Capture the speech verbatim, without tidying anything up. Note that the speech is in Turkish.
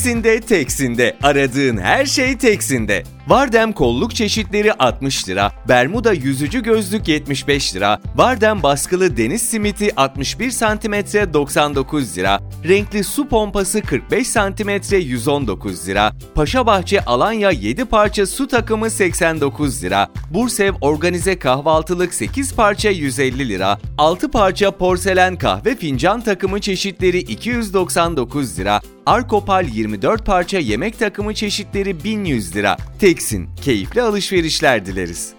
Teksin'de Teksin'de. Aradığın her şey Teksin'de. Vardem kolluk çeşitleri altmış lira, Bermuda yüzücü gözlük yetmiş beş lira, Vardem baskılı deniz simiti altmış bir santimetre doksan dokuz lira, renkli su pompası kırk beş santimetre yüz on dokuz lira, Paşabahçe Alanya yedi parça su takımı seksen dokuz lira, Bursev organize kahvaltılık sekiz parça yüz elli lira, altı parça porselen kahve fincan takımı çeşitleri iki yüz doksan dokuz lira, Arkopal yirmi dört parça yemek takımı çeşitleri bin yüz lira. Teksin, keyifli alışverişler dileriz.